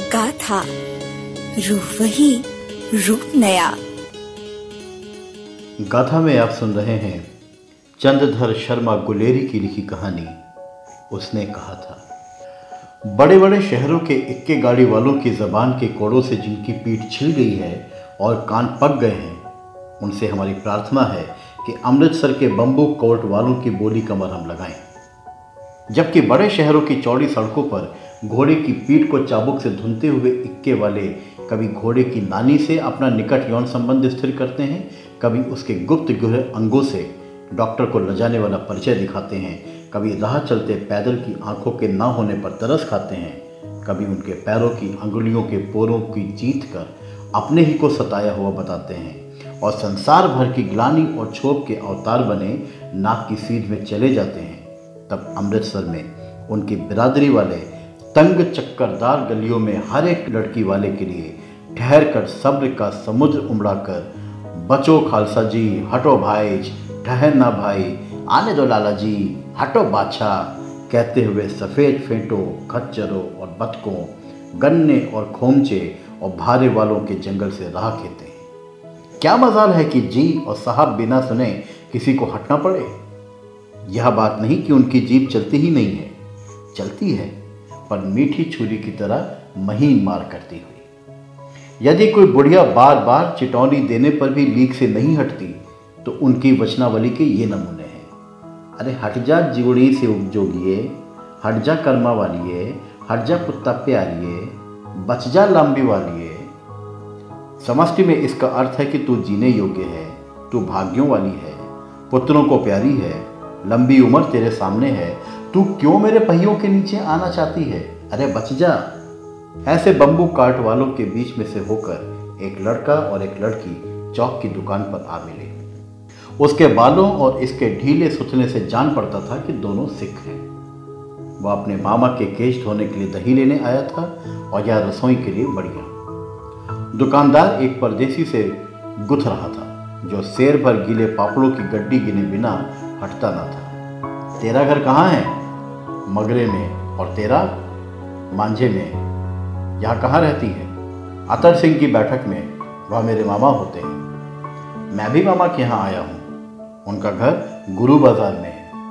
गाथा, रूह वही, रूप नया। गाथा में आप सुन रहे हैं चंद्रधर शर्मा गुलेरी की लिखी कहानी उसने कहा था। बड़े बड़े शहरों के इक्के गाड़ी वालों की जबान के कोड़ों से जिनकी पीठ छिल गई है और कान पक गए हैं, उनसे हमारी प्रार्थना है कि अमृतसर के बम्बू कोर्ट वालों की बोली कमर हम लगाएं। जबकि बड़े शहरों की चौड़ी सड़कों पर घोड़े की पीठ को चाबुक से धुनते हुए इक्के वाले कभी घोड़े की नानी से अपना निकट यौन संबंध स्थिर करते हैं, कभी उसके गुप्त गुह अंगों से डॉक्टर को लजाने वाला परिचय दिखाते हैं, कभी राह चलते पैदल की आंखों के ना होने पर तरस खाते हैं, कभी उनके पैरों की अंगुलियों के पोरों की जीत कर अपने ही को सताया हुआ बताते हैं और संसार भर की ग्लानि और क्षोभ के अवतार बने नाक की सीध में चले जाते हैं। तब अमृतसर में उनकी बिरादरी वाले तंग चक्करदार गलियों में हर एक लड़की वाले के लिए ठहर कर सब्र का समुद्र उमड़ा कर बचो खालसा जी, हटो भाई, ठहर ना भाई, आने दो लाला जी, हटो बादशाह कहते हुए सफ़ेद फेंटों, खच्चरों और बतकों, गन्ने और खोमचे और भारे वालों के जंगल से राह खेते हैं। क्या मजाल है कि जी और साहब बिना सुने किसी को हटना पड़े। यह बात नहीं कि उनकी जीभ चलती ही नहीं है, चलती है, पर मीठी छुरी की तरह महीन मार करती हुई। यदि कोई बुढ़िया बार बार चिटौनी देने पर भी लीक से नहीं हटती तो उनकी वचनावली के ये नमूने हैं। अरे हट जा जिगुड़ी से उपजोगिए, हट जा कर्मा वालिए, हट जा कुत्ता प्यारिए, बच जा लंबी वालिए। समष्टि में इसका अर्थ है कि तू जीने योग्य है, तू भाग्यों वाली है, पुत्रों को प्यारी है, लंबी उम्र तेरे सामने है, तू क्यों मेरे पहियों के नीचे आना चाहती है, अरे बच जा। ऐसे बम्बू काट वालों के बीच में से होकर एक लड़का और एक लड़की चौक की दुकान पर आ मिले। उसके बालों और इसके ढीले सुथने से जान पड़ता था कि दोनों सिख हैं। वह अपने मामा के केश धोने के लिए दही लेने आया था और यह रसोई के लिए बढ़िया। दुकानदार एक परदेसी से गुथ रहा था जो शेर भर गीले पापड़ों की गड्डी गिने बिना हटता ना था। तेरा घर कहाँ है? मगरे में। और तेरा? मांझे में। यहाँ कहाँ रहती है? अतर सिंह की बैठक में, वह मेरे मामा होते हैं। मैं भी मामा के यहाँ आया हूँ, उनका घर गुरु बाजार में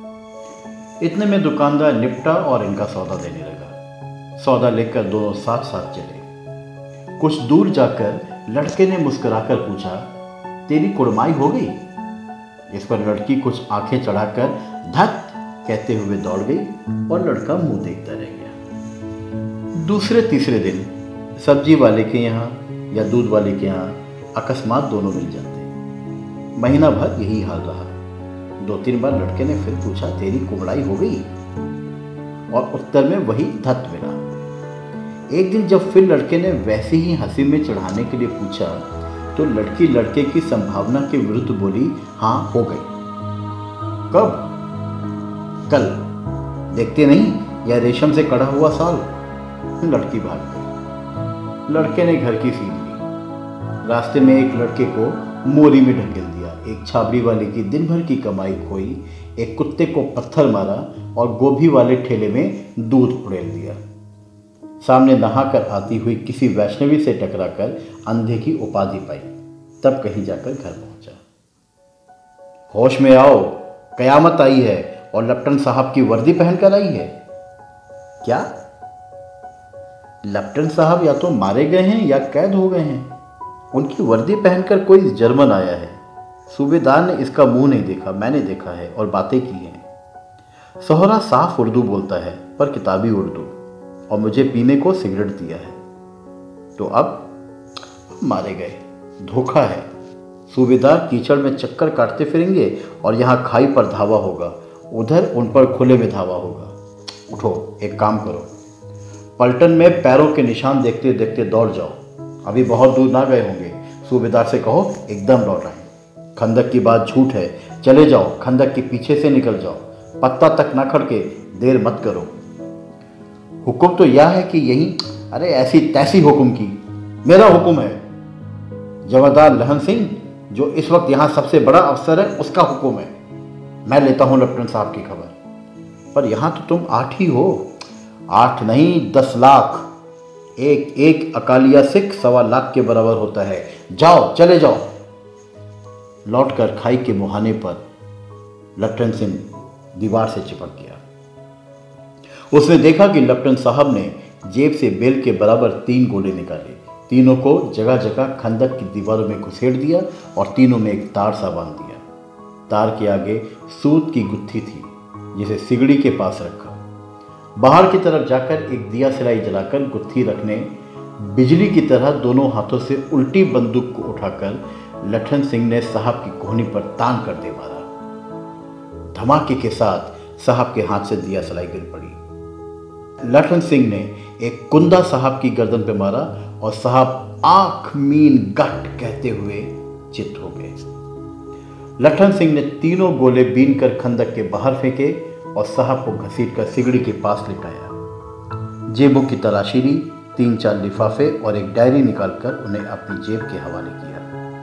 है। इतने में दुकानदार निपटा और इनका सौदा देने लगा। सौदा लेकर दोनों साथ साथ चले। कुछ दूर जाकर लड़के ने मुस्कुराकर पूछा, तेरी कुड़माई हो गई? इस पर लड़की कुछ आंखें चढ़ाकर धत कहते हुए दौड़ गई और लड़का मुंह देखता रह गया। दूसरे तीसरे दिन सब्जी वाले के यहाँ या दूध वाले के यहाँ अकस्मात दोनों मिल जाते। महीना भर यही हाल रहा। 2-3 बार लड़के ने फिर पूछा, तेरी कुमड़ाई हो गई? और उत्तर में वही धत मिला। एक दिन जब फिर लड़के ने वैसे ही हंसी में चढ़ाने के लिए पूछा तो लड़की लड़के की संभावना के विरुद्ध बोली, हाँ हो गई। कब? कल। देखते नहीं यह रेशम से कड़ा हुआ साल। लड़की भाग गई। लड़के ने घर की सीढ़ी ली। रास्ते में एक लड़के को मोरी में ढकेल दिया। एक छाबड़ी वाले की दिन भर की कमाई खोई। एक कुत्ते को पत्थर मारा और गोभी वाले ठेले में दूध उड़ेल दिया। सामने नहाकर आती हुई किसी वैष्णवी से टकराकर अंधे की उपाधि पाई। तब कहीं जाकर घर पहुंचा। होश में आओ, कयामत आई है और लप्टन साहब की वर्दी पहनकर आई है। क्या? लप्टन साहब या तो मारे गए हैं या कैद हो गए हैं। उनकी वर्दी पहनकर कोई जर्मन आया है। सूबेदार ने इसका मुंह नहीं देखा, मैंने देखा है और बातें की हैं। सोहरा साफ उर्दू बोलता है पर किताबी उर्दू, और मुझे पीने को सिगरेट दिया है। तो अब मारे गए। धोखा है। सूबेदार कीचड़ में चक्कर काटते फिरेंगे और यहाँ खाई पर धावा होगा, उधर उन पर खुले में धावा होगा। उठो, एक काम करो, पलटन में पैरों के निशान देखते देखते दौड़ जाओ। अभी बहुत दूर ना गए होंगे। सूबेदार से कहो एकदम लौट आए। खंदक की बात झूठ है, चले जाओ, खंदक के पीछे से निकल जाओ, पत्ता तक ना खड़के, देर मत करो। हुक्म तो यह है कि यही। अरे ऐसी तैसी हुक्म की, मेरा हुक्म है। जमादार लहन सिंह जो इस वक्त यहाँ सबसे बड़ा अफसर है, उसका हुक्म है। मैं लेता हूँ लेफ्टिनेंट साहब की खबर। पर यहाँ तो तुम 8 ही हो। 8 नहीं 10 लाख। एक एक अकालिया सिख 1.25 लाख के बराबर होता है। जाओ, चले जाओ। लौटकर खाई के मुहाने पर लेफ्टिनेंट सिंह दीवार से चिपक गया। उसने देखा कि लेफ्टिनेंट साहब ने जेब से बेल के बराबर 3 गोले निकाले। तीनों को जगह जगह खंदक की दीवारों में घुसेड़ दिया और तीनों में एक तार सा बांध दिया। तार के आगे सूत की गुत्थी थी जिसे सिगड़ी के पास रखा। बाहर की तरफ जाकर एक दिया सिलाई जलाकर गुत्थी रखने, बिजली की तरह दोनों हाथों से उल्टी बंदूक को उठाकर लेफ्टिनेंट सिंह ने साहब की कोहनी पर तान कर दे मारा। धमाके के साथ साहब के हाथ से दिया सलाई गिर पड़ी। लेफ्टिनेंट सिंह ने एक कुंदा साहब की गर्दन पे मारा और साहब आंख मीन गट कहते हुए चित हो गए। लेफ्टिनेंट सिंह ने तीनों गोले बीन कर खंदक के बाहर फेंके और साहब को घसीट कर सिगड़ी के पास लिटाया। जेबों की तलाशी ली, 3-4 लिफाफे और एक डायरी निकालकर उन्हें अपनी जेब के हवाले किया।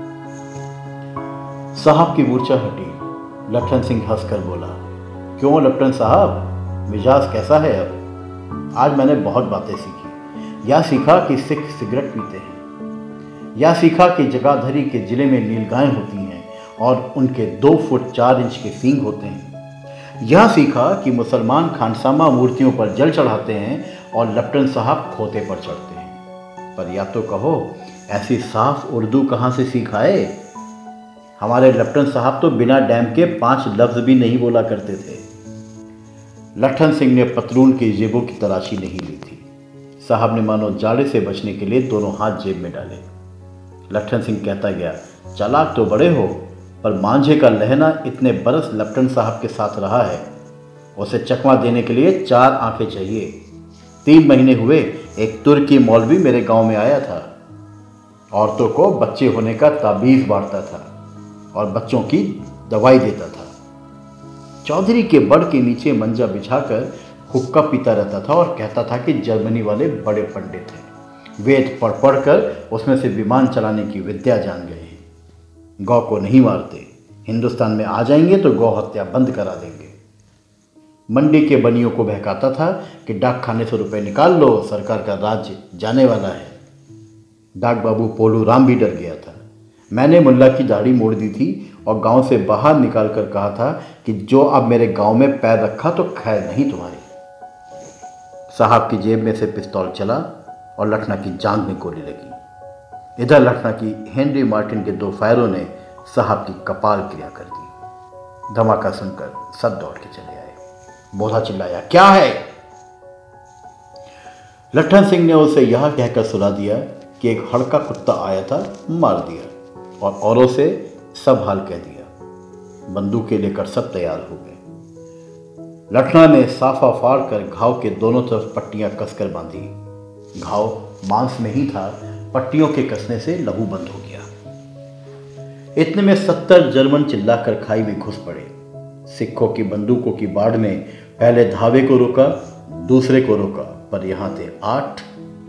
साहब की मूर्छा हटी। लेफ्टिनेंट सिंह हंसकर बोला, क्यों लेफ्टिनेंट साहब, मिजाज कैसा है अब? आज मैंने बहुत बातें सीखी। यह सीखा कि सिख सिगरेट पीते हैं, यह सीखा कि जगाधरी के जिले में नीलगायें होती हैं और उनके 2 फुट 4 इंच के सींग होते हैं। यह सीखा कि मुसलमान खानसामा मूर्तियों पर जल चढ़ाते हैं और लेफ्टिनेंट साहब खोते पर चढ़ते हैं। पर या तो कहो, ऐसी साफ उर्दू कहाँ से सीखाए? हमारे लेफ्टिनेंट साहब तो बिना डैम के 5 लफ्ज भी नहीं बोला करते थे। लेफ्टिनेंट सिंह ने पतलून की जेबों की तलाशी नहीं ली थी। साहब ने मानो जाड़े से बचने के लिए दोनों हाथ जेब में डाले। लेफ्टिनेंट सिंह कहता गया, चालाक तो बड़े हो, पर मांझे का लहना इतने बरस लेफ्टिनेंट साहब के साथ रहा है। उसे चकमा देने के लिए 4 आंखें चाहिए। 3 महीने हुए एक तुर्की मौलवी मेरे गांव में आया था। औरतों को बच्चे होने का ताबीज बांटता था और बच्चों की दवाई देता था। चौधरी के बड़ के नीचे मंजा बिछाकर हुक्का पीता रहता था और कहता था कि जर्मनी वाले बड़े पंडित हैं, वेद पढ़ पढ़ कर उसमें से विमान चलाने की विद्या जान गए हैं। गौ को नहीं मारते, हिंदुस्तान में आ जाएंगे तो गौ हत्या बंद करा देंगे। मंडी के बनियों को बहकाता था कि डाक खाने से रुपए निकाल लो, सरकार का राज्य जाने वाला है। डाक बाबू पोलू राम भी डर गया था। मैंने मुल्ला की दाढ़ी मोड़ दी थी और गांव से बाहर निकाल कर कहा था कि जो अब मेरे गांव में पैर रखा तो खैर नहीं तुम्हारी। साहब की जेब में से पिस्तौल चला और लखना की जांघ में गोली लगी। इधर लखना की हेनरी मार्टिन के 2 फायरों ने साहब की कपाल क्रिया कर दी। धमाका सुनकर सब दौड़ के चले आए। बोधा चिल्लाया, क्या है? लखन सिंह ने उसे यह कहकर सुला दिया कि एक हड़का कुत्ता आया था, मार दिया, और औरों से सब हाल कह दिया। बंदूकें लेकर सब तैयार हो गए। लखना ने साफा फाड़ कर घाव के दोनों तरफ पट्टियां कसकर बांधी। घाव मांस में ही था, पट्टियों के कसने से लहू बंद हो गया। इतने में 70 जर्मन चिल्लाकर खाई में घुस पड़े। सिखों की बंदूकों की बाढ़ में पहले धावे को रोका, दूसरे को रोका, पर यहां थे 8।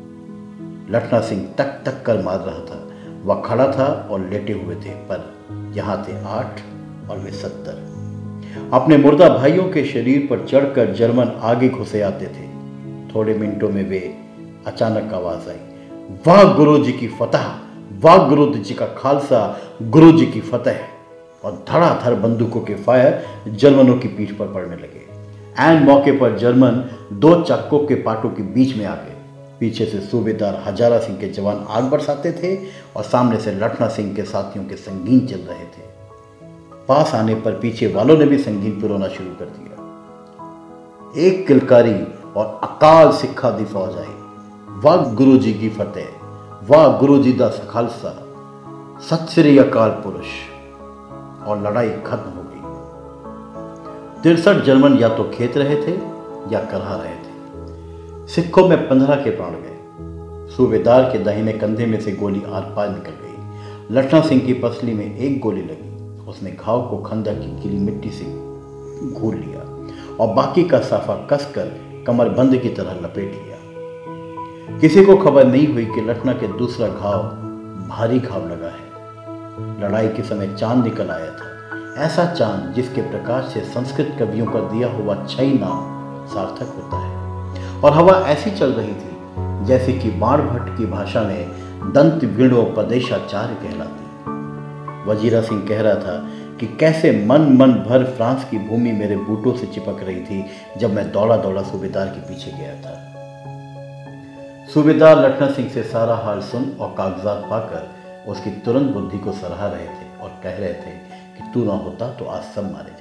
लखना सिंह टक टक कर मार रहा था। वह खड़ा था और लेटे हुए थे, पर यहां थे 8 और वे 70। अपने मुर्दा भाइयों के शरीर पर चढ़कर जर्मन आगे घुसे आते थे। थोड़े मिनटों में वे अचानक आवाज आई, वाह गुरु जी की फतह, वाह गुरु जी का खालसा, गुरु जी की फतह। और धड़ाधड़ बंदूकों के फायर जर्मनों की पीठ पर पड़ने लगे। ऐन मौके पर जर्मन 2 चाकों के पाटों के बीच में आ गए। पीछे से सूबेदार हजारा सिंह के जवान आग बरसाते थे और सामने से लखना सिंह के साथियों के संगीन चल रहे थे। पास आने पर पीछे वालों ने भी संगीन पिरोना शुरू कर दिया। एक किलकारी और अकाल सिखा दी फौज आई। वाह गुरु जी की फतेह, वाह गुरु जी दा खालसा, सत श्री अकाल पुरुष। और लड़ाई खत्म हो गई। 63 जर्मन या तो खेत रहे थे या करहा रहे थे। सिखों में 15 के प्राण गए। सूबेदार के दाहिने कंधे में से गोली आर पार निकल गई। लखना सिंह की पसली में एक गोली लगी। उसने घाव को खंदक की गीली मिट्टी से घूर लिया और बाकी का साफा कसकर कमरबंद की तरह लपेट लिया। किसी को खबर नहीं हुई कि लखना के दूसरा घाव भारी घाव लगा है। लड़ाई के समय चांद निकल आया था, ऐसा चांद जिसके प्रकाश से संस्कृत कवियों का दिया हुआ 6 नाम सार्थक होता है। और हवा ऐसी चल रही थी जैसे कि बाणभट्ट की भाषा में दंत वीणोपदेशाचार्य कहलाते। वजीरा सिंह कह रहा था कि कैसे मन भर फ्रांस की भूमि मेरे बूटों से चिपक रही थी जब मैं दौड़ा दौड़ा सूबेदार के पीछे गया था। सूबेदार लखना सिंह से सारा हाल सुन और कागजात पाकर उसकी तुरंत बुद्धि को सराह रहे थे और कह रहे थे कि तू ना होता तो आज सब मारे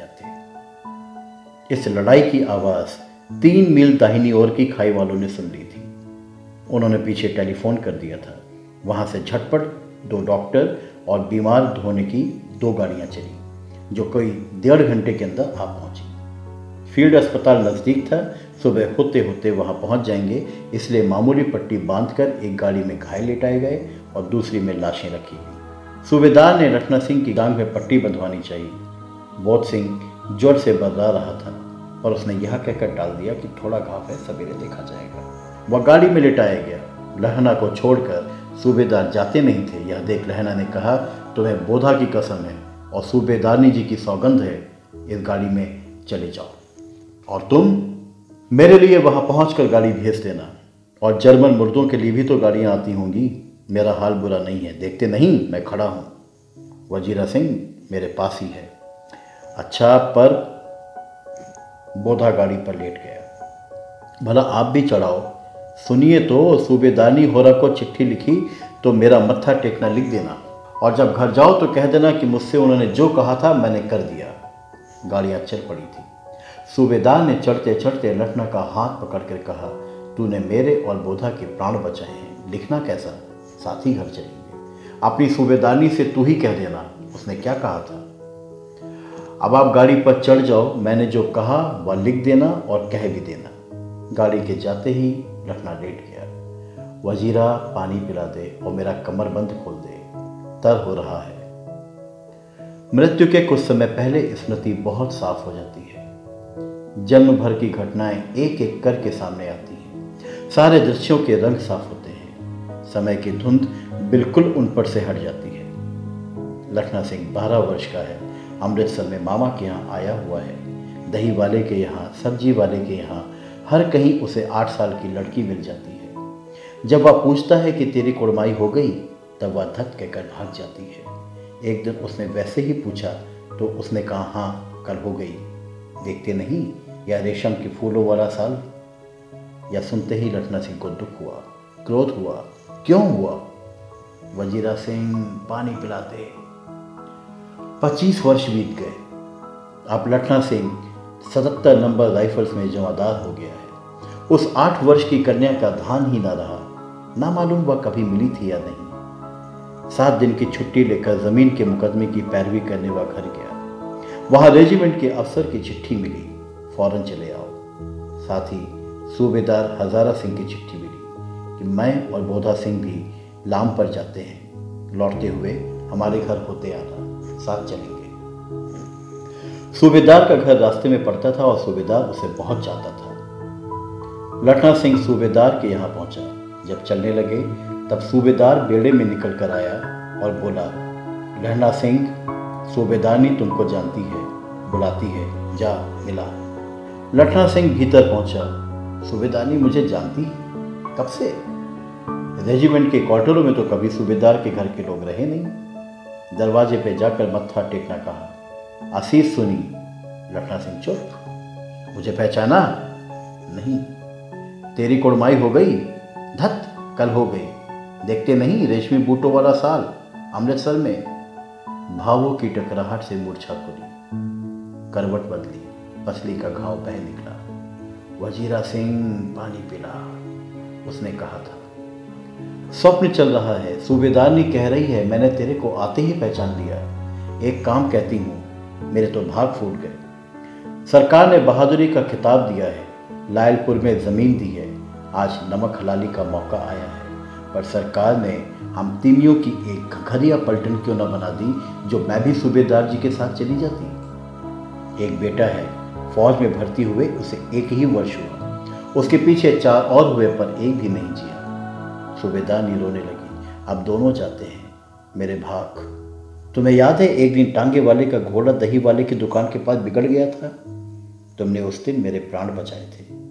जाते। इस लड़ाई की आवाज 3 मील दाहिनी ओर की खाई वालों ने सुन ली थी। उन्होंने पीछे टेलीफोन कर दिया था। वहां से झटपट 2 डॉक्टर और बीमार धोने की 2 गाड़ियां चली, जो कोई 1.5 घंटे के अंदर आ पहुंची। फील्ड अस्पताल नज़दीक था। सुबह होते होते वहां पहुंच जाएंगे, इसलिए मामूली पट्टी बांधकर एक गाड़ी में घायल लेटाए गए और दूसरी में लाशें रखी गई। सूबेदार ने लखना सिंह की टांग में पट्टी बंधवानी चाहिए। बोध सिंह जोर से बर्रा रहा था और उसने यह कहकर टाल दिया कि थोड़ा घाव है, सवेरे देखा जाएगा। वह गाड़ी में लेटाया गया। लहना को छोड़कर सूबेदार जाते नहीं थे। यह देख लहना ने कहा, तुम्हें बोधा की कसम है और सूबेदारनी जी की सौगंध है, इस गाड़ी में चले जाओ और तुम मेरे लिए वहां पहुंचकर गाड़ी भेज देना। और जर्मन मुर्दों के लिए भी तो गाड़ियां आती होंगी। मेरा हाल बुरा नहीं है, देखते नहीं मैं खड़ा हूं। वजीरा सिंह मेरे पास ही है। अच्छा, पर बोधा गाड़ी पर लेट गया। भला आप भी चढ़ाओ। सुनिए तो, सूबेदारनी होरा को चिट्ठी लिखी तो मेरा मत्था टेकना लिख देना, और जब घर जाओ तो कह देना कि मुझसे उन्होंने जो कहा था मैंने कर दिया। गाड़ियां चल पड़ी थी। सूबेदार ने चढ़ते चढ़ते लखना का हाथ पकड़कर कहा, तूने मेरे और बोधा के प्राण बचाए हैं, लिखना कैसा, साथ ही घर चलेंगे। अपनी सूबेदारनी से तू ही कह देना, उसने क्या कहा था। अब आप गाड़ी पर चढ़ जाओ, मैंने जो कहा वह लिख देना और कह भी देना। गाड़ी के जाते ही लखना लेट गया। वजीरा पानी पिला दे और मेरा कमरबंद खोल दे, तर हो रहा है। मृत्यु के कुछ समय पहले स्मृति बहुत साफ हो जाती है। जन्म भर की घटनाएं एक एक करके सामने आती हैं। सारे दृश्यों के रंग साफ होते हैं। समय की धुंध बिल्कुल उन पर से हट जाती है। लखना सिंह 12 वर्ष का है। अमृतसर में मामा के यहाँ आया हुआ है। दही वाले के यहाँ, सब्जी वाले के यहाँ, हर कहीं उसे 8 साल की लड़की मिल जाती है। जब वह पूछता है कि तेरी कुड़माई हो गई, तब वह धत कहकर भाग जाती है। एक दिन उसने वैसे ही पूछा तो उसने कहा, हाँ कल हो गई। देखते नहीं, या रेशम के फूलों वाला साल। या सुनते ही लखना सिंह को दुख हुआ, क्रोध हुआ। क्यों हुआ? वजीरा सिंह पानी पिलाते। 25 वर्ष बीत गए। अब लखना सिंह 77 नंबर राइफल्स में जमादार हो गया है। उस 8 वर्ष की कन्या का ध्यान ही ना रहा। ना मालूम वह कभी मिली थी या नहीं। 7 दिन की छुट्टी लेकर जमीन के मुकदमे की पैरवी करने वह घर गया। वहां रेजिमेंट के अफसर की चिट्ठी मिली, फौरन चले आओ। साथ ही सूबेदार हजारा सिंह की चिट्ठी मिली कि मैं और बोधा सिंह भी लाम पर जाते हैं। लौटते हुए हमारे घर होते आना, साथ चलेंगे। सूबेदार का घर रास्ते में पड़ता था और सूबेदार उसे बहुत चाहता था। लखना सिंह सूबेदार के यहाँ पहुंचा। जब चलने लगे तब सूबेदार बेड़े में निकल कर आया और बोला, लखना सिंह, सूबेदारनी तुमको जानती है, बुलाती है, जा मिला। लखना सिंह भीतर पहुंचा। सूबेदारनी मुझे जानती है? कब से? रेजिमेंट के क्वार्टरों में तो कभी सूबेदार के घर के लोग रहे नहीं। दरवाजे पे जाकर मत्था टेकना कहा। आशीष सुनी। लखना सिंह चुप। मुझे पहचाना? नहीं। तेरी कुड़माई हो गई? धत, कल हो गई। देखते नहीं, रेशमी बूटों वाला साल, अमृतसर में। भावों की टकराहट से मूर्छा खुली, करवट बदली, पसली का घाव बह निकला। वजीरा सिंह पानी पिला, उसने कहा था। स्वप्न चल रहा है। सूबेदारनी कह रही है, मैंने तेरे को आते ही पहचान लिया। एक काम कहती हूँ, मेरे तो भाग फूट गए। सरकार ने बहादुरी का खिताब दिया है, लायलपुर में ज़मीन दी है। आज नमक हलाली का मौका आया है, पर सरकार ने हम तीनियों की एक घघरिया पलटन क्यों न बना दी, जो मैं भी सूबेदार जी के साथ चली जाती। एक बेटा है, फौज में भर्ती हुए उसे 1 ही वर्ष हुआ। उसके पीछे 4 और हुए, पर एक भी नहीं जिया। सूबेदारनी रोने लगी। अब दोनों जाते हैं, मेरे भाग। तुम्हें याद है एक दिन टांगे वाले का घोड़ा दही वाले की दुकान के पास बिगड़ गया था? तुमने उस दिन मेरे प्राण बचाए थे।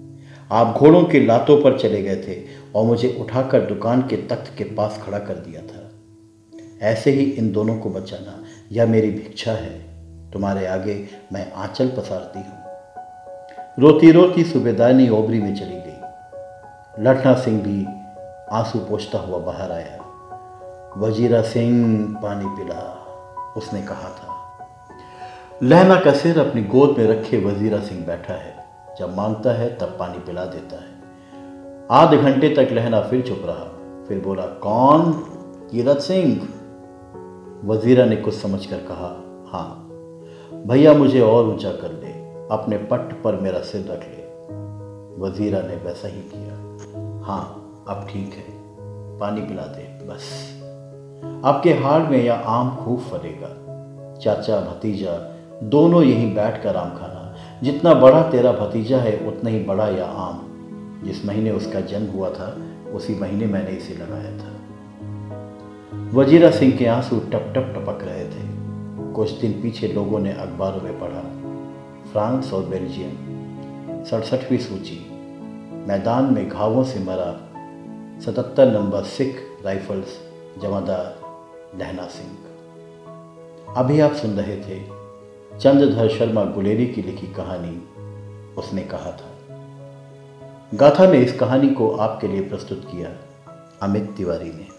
आप घोड़ों के लातों पर चले गए थे और मुझे उठाकर दुकान के तख्त के पास खड़ा कर दिया था। ऐसे ही इन दोनों को बचाना यह मेरी भिक्षा है। तुम्हारे आगे मैं आंचल पसारती हूँ। रोती रोती सूबेदारनी ओबरी में चली गई। लठना सिंह भी आंसू पोंछता हुआ बाहर आया। वजीरा सिंह पानी पिला, उसने कहा था। लहना का सिर अपनी गोद में रखे वजीरा सिंह बैठा है। जब मांगता है तब पानी पिला देता है। आधे घंटे तक लहना फिर चुप रहा, फिर बोला, कौन? कीरत सिंह। वजीरा ने कुछ समझकर कहा, हाँ भैया, मुझे और ऊंचा कर ले, अपने पट्ट पर मेरा सिर रख ले। वजीरा ने वैसा ही किया। हाँ अब ठीक है, पानी पिला दे बस। आपके हाड़ में यह आम खूब फलेगा। चाचा भतीजा दोनों यहीं बैठकर आम खाना। जितना बड़ा तेरा भतीजा है उतना ही बड़ा यह आम। जिस महीने उसका जन्म हुआ था उसी महीने मैंने इसे लगाया था। वजीरा सिंह के आंसू टप टप टपक रहे थे। कुछ दिन पीछे लोगों ने अखबारों में पढ़ा, फ्रांस और बेल्जियम 67वीं सूची, मैदान में घावों से मरा 77 नंबर सिख राइफल्स जमादार लहना सिंह। अभी आप सुन रहे थे चंद्रधर शर्मा गुलेरी की लिखी कहानी उसने कहा था। गाथा में इस कहानी को आपके लिए प्रस्तुत किया अमित तिवारी ने।